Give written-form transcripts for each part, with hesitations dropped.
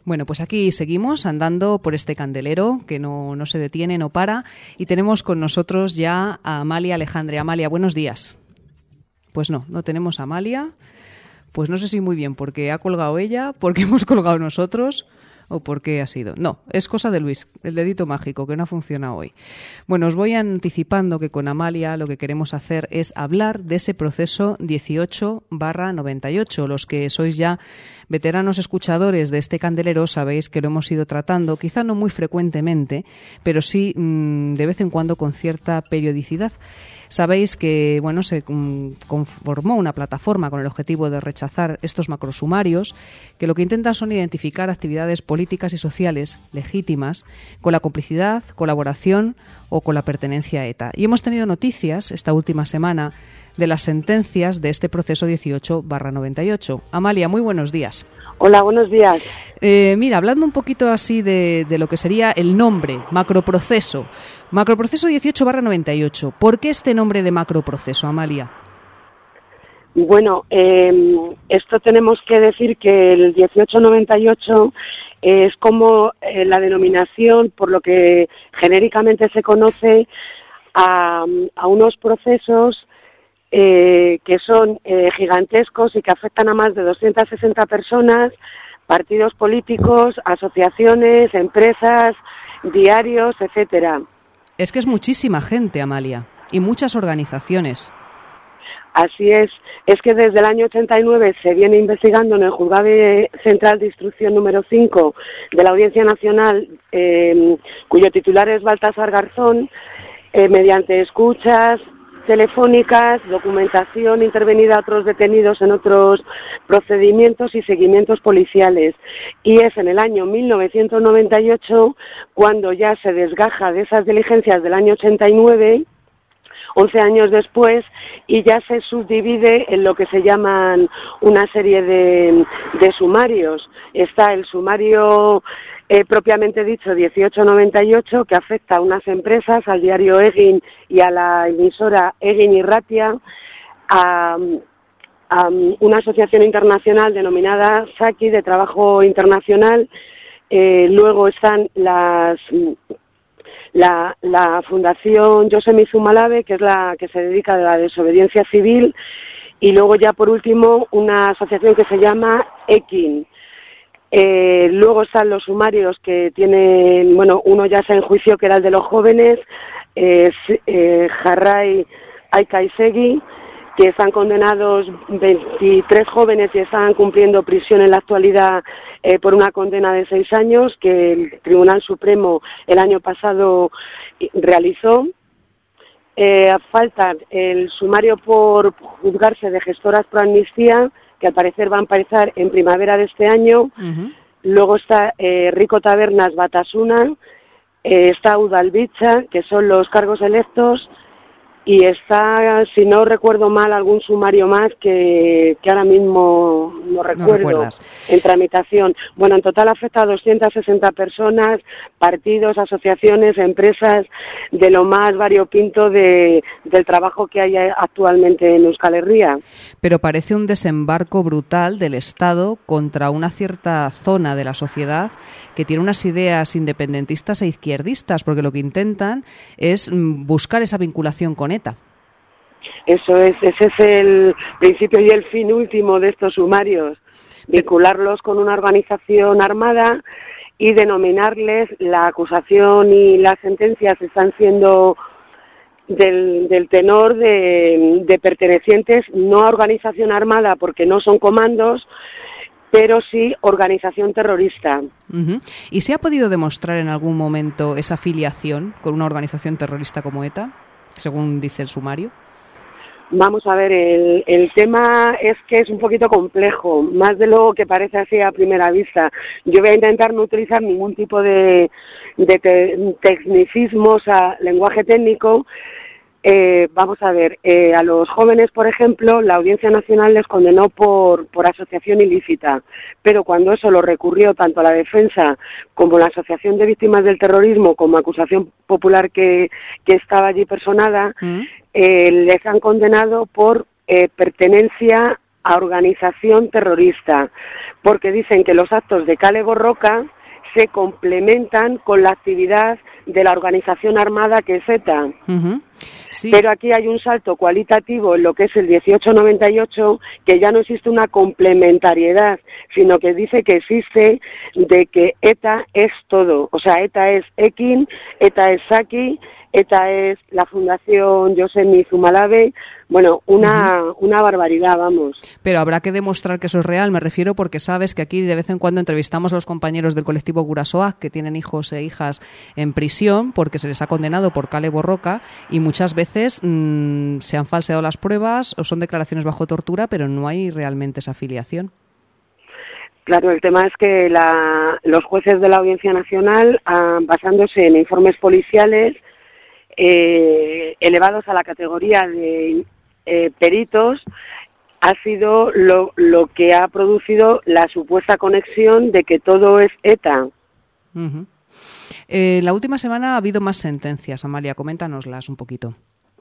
Bueno, pues aquí seguimos andando por este candelero que no se detiene, no para, y tenemos con nosotros ya a Amalia Alejandre. Amalia, buenos días. Pues no tenemos a Amalia. Pues no sé si muy bien porque ha colgado ella, porque hemos colgado nosotros o por qué ha sido. No, es cosa de Luis, el dedito mágico, que no ha funcionado hoy. Bueno, os voy anticipando que con Amalia lo que queremos hacer es hablar de ese proceso 18/98. Los que sois ya veteranos escuchadores de este candelero sabéis que lo hemos ido tratando, quizá no muy frecuentemente, pero sí de vez en cuando con cierta periodicidad. Sabéis que se conformó una plataforma con el objetivo de rechazar estos macrosumarios, que lo que intentan son identificar actividades políticas y sociales legítimas con la complicidad, colaboración o con la pertenencia a ETA. Y hemos tenido noticias esta última semana de las sentencias de este proceso 18/98. Amalia, muy buenos días. Hola, buenos días. Mira, hablando un poquito así de lo que sería el nombre, macroproceso 18/98. ¿Por qué este nombre de macroproceso, Amalia? Bueno, esto tenemos que decir que el 1898 es como la denominación, por lo que genéricamente se conoce, a unos procesos que son gigantescos y que afectan a más de 260 personas, partidos políticos, asociaciones, empresas, diarios, etcétera. Es que es muchísima gente, Amalia, y muchas organizaciones. Así es que desde el año 89 se viene investigando en el Juzgado Central de Instrucción número 5 de la Audiencia Nacional, cuyo titular es Baltasar Garzón, mediante escuchas telefónicas, documentación intervenida a otros detenidos en otros procedimientos y seguimientos policiales. Y es en el año 1998 cuando ya se desgaja de esas diligencias del año 89, 11 años después, y ya se subdivide en lo que se llaman una serie de sumarios. Está el sumario propiamente dicho 1898, que afecta a unas empresas, al diario Egin y a la emisora Egin y Ratia, a una asociación internacional denominada SACI, de trabajo internacional. Luego están la Fundación Josemi Zumalabe, que es la que se dedica a la desobediencia civil, y luego ya por último una asociación que se llama EKIN. Luego están los sumarios que tienen, uno ya se enjuició, que era el de los jóvenes, Jarray Aikaisegi, que están condenados 23 jóvenes y están cumpliendo prisión en la actualidad por una condena de 6 años que el Tribunal Supremo el año pasado realizó. Faltan el sumario por juzgarse de gestoras pro amnistía, que al parecer va a empezar en primavera de este año. Uh-huh. Luego está Rico Tabernas Batasuna, está Udalbicha, que son los cargos electos, y está, si no recuerdo mal, algún sumario más que ahora mismo no recuerdo, en tramitación. Bueno, en total afecta a 260 personas, partidos, asociaciones, empresas, de lo más variopinto del trabajo que hay actualmente en Euskal Herria. Pero parece un desembarco brutal del Estado contra una cierta zona de la sociedad que tiene unas ideas independentistas e izquierdistas, porque lo que intentan es buscar esa vinculación con ETA. Eso es, ese es el principio y el fin último de estos sumarios, vincularlos con una organización armada y denominarles. La acusación y las sentencias están siendo del tenor de pertenecientes no a organización armada, porque no son comandos, pero sí organización terrorista. Uh-huh. ¿Y se ha podido demostrar en algún momento esa afiliación con una organización terrorista como ETA, según dice el sumario? Vamos a ver, el tema es que es un poquito complejo, más de lo que parece así a primera vista. Yo voy a intentar no utilizar ningún tipo de tecnicismos, lenguaje técnico. Vamos a ver, a los jóvenes, por ejemplo, la Audiencia Nacional les condenó por asociación ilícita, pero cuando eso lo recurrió tanto la defensa como la Asociación de Víctimas del Terrorismo, como acusación popular que estaba allí personada, les han condenado por pertenencia a organización terrorista, porque dicen que los actos de Kale Borroka se complementan con la actividad de la organización armada que es ETA. Sí. Pero aquí hay un salto cualitativo en lo que es el 1898, que ya no existe una complementariedad, sino que dice que existe de que ETA es todo. O sea, ETA es Ekin, ETA es Saki, ETA es la Fundación Yosemi Zumalabe. Bueno, una barbaridad, vamos. Pero habrá que demostrar que eso es real, me refiero, porque sabes que aquí de vez en cuando entrevistamos a los compañeros del colectivo Gurasoa que tienen hijos e hijas en prisión porque se les ha condenado por Kale Borroka y muchas veces se han falseado las pruebas o son declaraciones bajo tortura, pero no hay realmente esa afiliación. Claro, el tema es que los jueces de la Audiencia Nacional, basándose en informes policiales, elevados a la categoría de peritos, ha sido lo que ha producido la supuesta conexión de que todo es ETA. La última semana ha habido más sentencias, Amalia, coméntanoslas un poquito.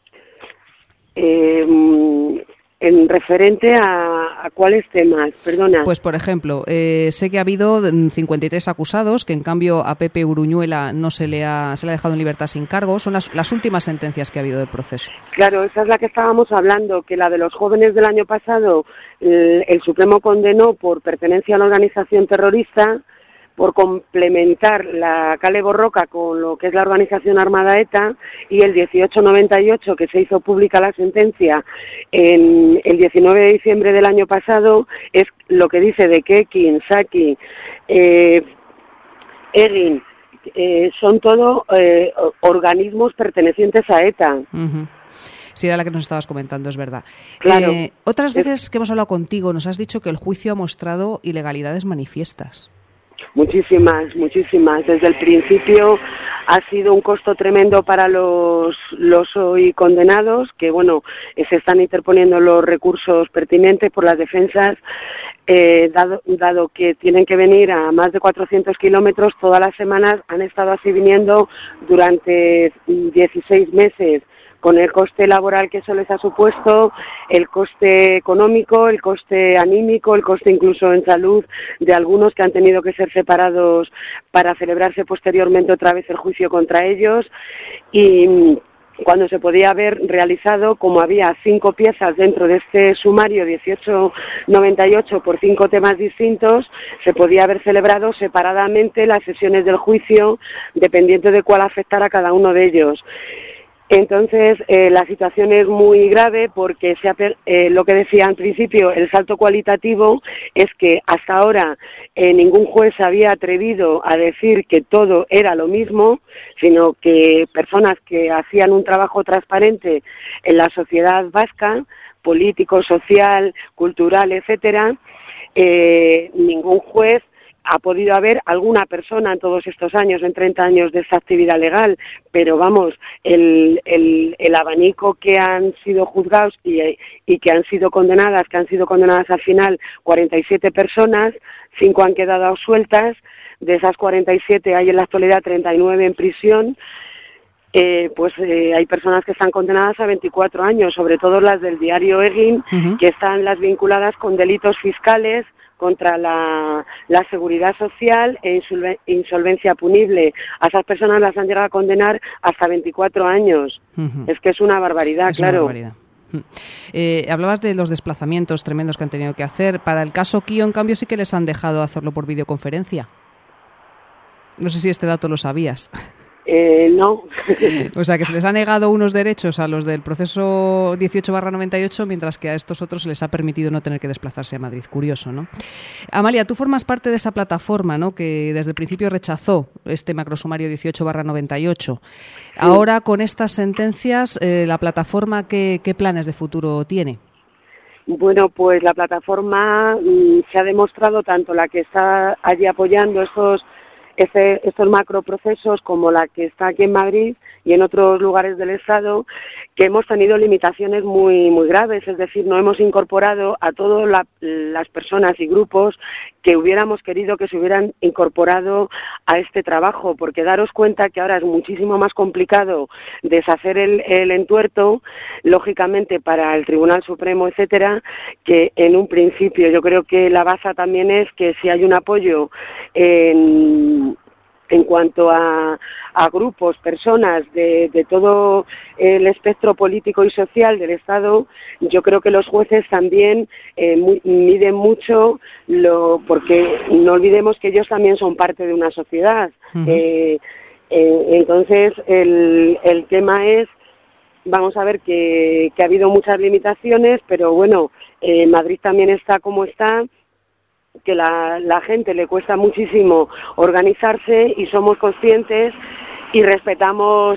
En referente a cuáles temas, perdona. Pues, por ejemplo, sé que ha habido 53 acusados, que en cambio a Pepe Uruñuela no se le ha dejado en libertad sin cargo. Son las últimas sentencias que ha habido del proceso. Claro, esa es la que estábamos hablando, que la de los jóvenes del año pasado, el Supremo condenó por pertenencia a una organización terrorista, por complementar la Kale Borroka con lo que es la organización armada ETA, y el 1898, que se hizo pública la sentencia en el 19 de diciembre del año pasado, es lo que dice de que Ekin, Saki, Egin, son todo organismos pertenecientes a ETA. Sí, era la que nos estabas comentando, es verdad. Claro. Otras veces que hemos hablado contigo nos has dicho que el juicio ha mostrado ilegalidades manifiestas. Muchísimas. Desde el principio ha sido un costo tremendo para los hoy condenados, que bueno, se están interponiendo los recursos pertinentes por las defensas, dado que tienen que venir a más de 400 kilómetros todas las semanas, han estado así viniendo durante 16 meses. Con el coste laboral que eso les ha supuesto, el coste económico, el coste anímico, el coste incluso en salud de algunos que han tenido que ser separados para celebrarse posteriormente otra vez el juicio contra ellos, y cuando se podía haber realizado, como había 5 piezas dentro de este sumario 1898 por 5 temas distintos, se podía haber celebrado separadamente las sesiones del juicio, dependiente de cuál afectara a cada uno de ellos. Entonces, la situación es muy grave porque lo que decía al principio, el salto cualitativo es que hasta ahora ningún juez se había atrevido a decir que todo era lo mismo, sino que personas que hacían un trabajo transparente en la sociedad vasca, político, social, cultural, etcétera, ningún juez ha podido haber alguna persona en todos estos años, en 30 años de esta actividad legal, pero vamos, el abanico que han sido juzgados y que han sido condenadas al final 47 personas, 5 han quedado absueltas, de esas 47 hay en la actualidad 39 en prisión. Hay personas que están condenadas a 24 años, sobre todo las del diario Egin, que están las vinculadas con delitos fiscales, contra la seguridad social e insolvencia punible. A esas personas las han llegado a condenar hasta 24 años. Es que es una barbaridad, es claro. Una barbaridad. Hablabas de los desplazamientos tremendos que han tenido que hacer. Para el caso Kio, en cambio, sí que les han dejado hacerlo por videoconferencia. No sé si este dato lo sabías. No. O sea, que se les ha negado unos derechos a los del proceso 18/98, mientras que a estos otros se les ha permitido no tener que desplazarse a Madrid. Curioso, ¿no? Amalia, tú formas parte de esa plataforma, ¿no?, que desde el principio rechazó este macrosumario 18/98. Sí. Ahora, con estas sentencias, la plataforma, ¿qué planes de futuro tiene? Bueno, pues la plataforma se ha demostrado, tanto la que está allí apoyando estos macroprocesos como la que está aquí en Madrid y en otros lugares del Estado, que hemos tenido limitaciones muy, muy graves, es decir, no hemos incorporado a todas las personas y grupos que hubiéramos querido que se hubieran incorporado a este trabajo, porque daros cuenta que ahora es muchísimo más complicado deshacer el entuerto, lógicamente para el Tribunal Supremo, etcétera, que en un principio. Yo creo que la base también es que si hay un apoyo en cuanto a grupos, personas de todo el espectro político y social del Estado, yo creo que los jueces también miden mucho, porque no olvidemos que ellos también son parte de una sociedad. Uh-huh. Entonces, el tema es, vamos a ver que ha habido muchas limitaciones, pero bueno, Madrid también está como está, que la gente le cuesta muchísimo organizarse y somos conscientes y respetamos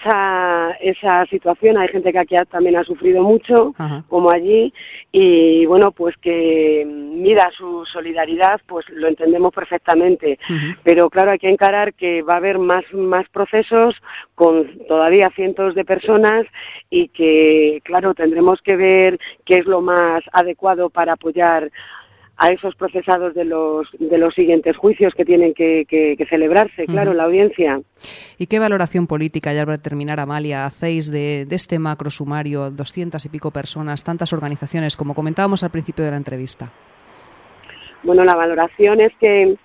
esa situación. Hay gente que aquí también ha sufrido mucho, uh-huh, como allí, y bueno, pues que mira su solidaridad, pues lo entendemos perfectamente. Uh-huh. Pero claro, hay que encarar que va a haber más procesos con todavía cientos de personas y que, claro, tendremos que ver qué es lo más adecuado para apoyar a esos procesados de los siguientes juicios que tienen que celebrarse, claro, en la audiencia. ¿Y qué valoración política, ya para terminar, Amalia, hacéis de este macro sumario, 200 y pico personas, tantas organizaciones, como comentábamos al principio de la entrevista? Bueno, la valoración es que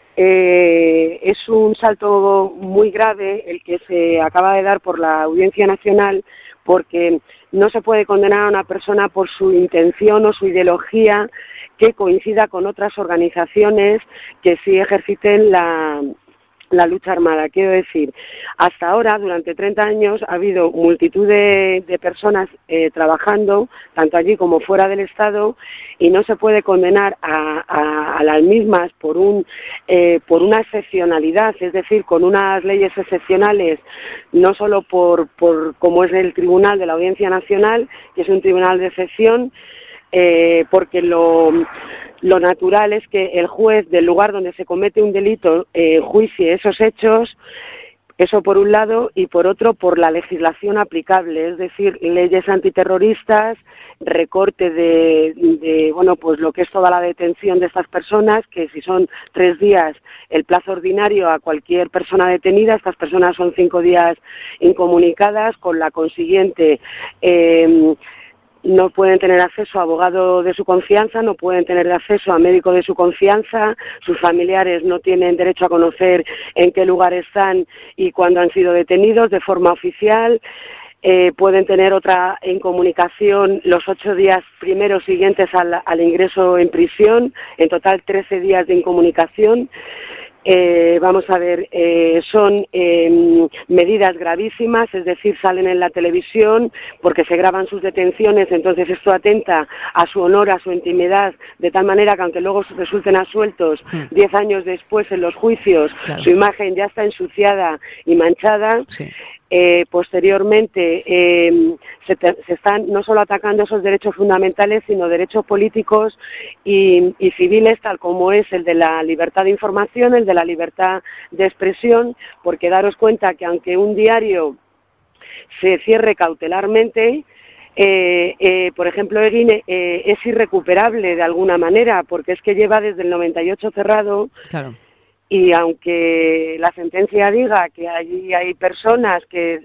es un salto muy grave el que se acaba de dar por la Audiencia Nacional, porque no se puede condenar a una persona por su intención o su ideología que coincida con otras organizaciones que sí ejerciten la lucha armada. Quiero decir, hasta ahora, durante 30 años, ha habido multitud de personas trabajando, tanto allí como fuera del Estado, y no se puede condenar a las mismas por una excepcionalidad, es decir, con unas leyes excepcionales, no solo por como es el Tribunal de la Audiencia Nacional, que es un tribunal de excepción, porque lo natural es que el juez del lugar donde se comete un delito juicie esos hechos, eso por un lado, y por otro por la legislación aplicable, es decir, leyes antiterroristas, recorte de bueno, pues lo que es toda la detención de estas personas, que si son 3 días el plazo ordinario a cualquier persona detenida, estas personas son 5 días incomunicadas, con la consiguiente no pueden tener acceso a abogado de su confianza, no pueden tener acceso a médico de su confianza, sus familiares no tienen derecho a conocer en qué lugar están y cuándo han sido detenidos de forma oficial, pueden tener otra incomunicación los 8 días primeros siguientes al ingreso en prisión, en total 13 días de incomunicación. Vamos a ver, son medidas gravísimas, es decir, salen en la televisión porque se graban sus detenciones, entonces esto atenta a su honor, a su intimidad, de tal manera que aunque luego resulten absueltos 10 años después en los juicios, claro, su imagen ya está ensuciada y manchada. Sí. Posteriormente se están no solo atacando esos derechos fundamentales, sino derechos políticos y civiles, tal como es el de la libertad de información, el de la libertad de expresión, porque daros cuenta que aunque un diario se cierre cautelarmente, por ejemplo, Egin es irrecuperable de alguna manera, porque es que lleva desde el 98 cerrado. Claro. Y aunque la sentencia diga que allí hay personas que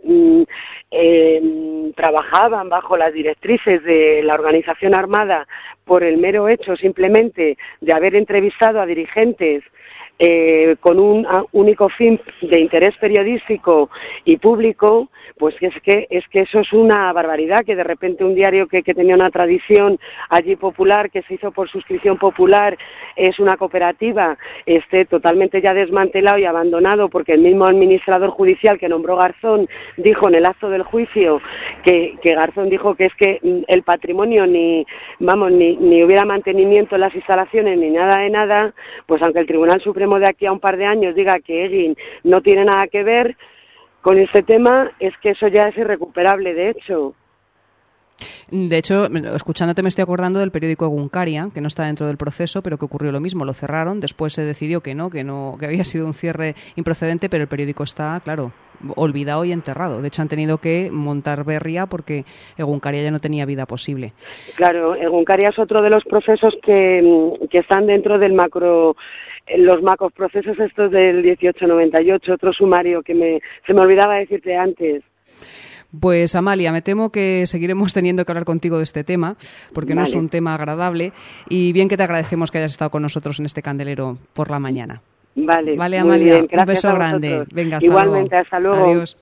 trabajaban bajo las directrices de la organización armada por el mero hecho simplemente de haber entrevistado a dirigentes con un único fin de interés periodístico y público, pues es que eso es una barbaridad, que de repente un diario que tenía una tradición allí popular, que se hizo por suscripción popular, es una cooperativa, esté totalmente ya desmantelado y abandonado, porque el mismo administrador judicial que nombró Garzón dijo en el acto del juicio que Garzón dijo que es que el patrimonio ni hubiera mantenimiento en las instalaciones ni nada de nada, pues aunque el Tribunal Supremo de aquí a un par de años diga que Egin no tiene nada que ver con este tema, es que eso ya es irrecuperable, de hecho. De hecho, escuchándote me estoy acordando del periódico Egunkaria, que no está dentro del proceso, pero que ocurrió lo mismo, lo cerraron, después se decidió que había sido un cierre improcedente, pero el periódico está, claro, olvidado y enterrado. De hecho, han tenido que montar berria porque Egunkaria ya no tenía vida posible. Claro, Egunkaria es otro de los procesos que están dentro del los macroprocesos estos del 1898, otro sumario que se me olvidaba decirte antes. Pues Amalia, me temo que seguiremos teniendo que hablar contigo de este tema, porque no es un tema agradable, y bien que te agradecemos que hayas estado con nosotros en este candelero por la mañana. Vale, Amalia, bien, un beso grande. Venga, hasta Igualmente, luego. hasta luego. Adiós.